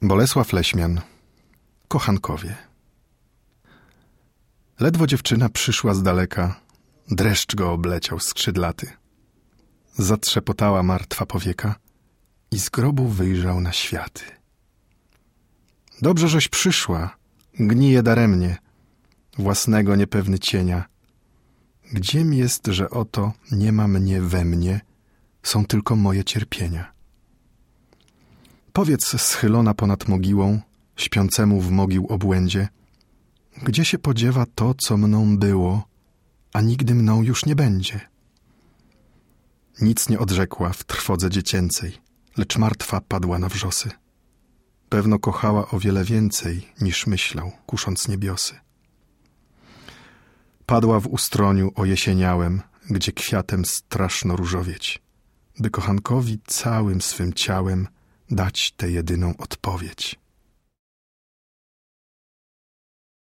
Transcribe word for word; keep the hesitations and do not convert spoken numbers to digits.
Bolesław Leśmian. Kochankowie. Ledwo dziewczyna przyszła z daleka, dreszcz go obleciał skrzydlaty. Zatrzepotała martwa powieka i z grobu wyjrzał na światy. Dobrze, żeś przyszła, gnije daremnie, własnego niepewny cienia. Gdziem jest, że oto nie ma mnie we mnie, są tylko moje cierpienia. Powiedz, schylona ponad mogiłą, śpiącemu w mogił obłędzie, gdzie się podziewa to, co mną było, a nigdy mną już nie będzie? Nic nie odrzekła w trwodze dziecięcej, lecz martwa padła na wrzosy. Pewno kochała o wiele więcej, niż myślał, kusząc niebiosy. Padła w ustroniu ojesieniałem, gdzie kwiatem straszno różowieć, by kochankowi całym swym ciałem dać tę jedyną odpowiedź.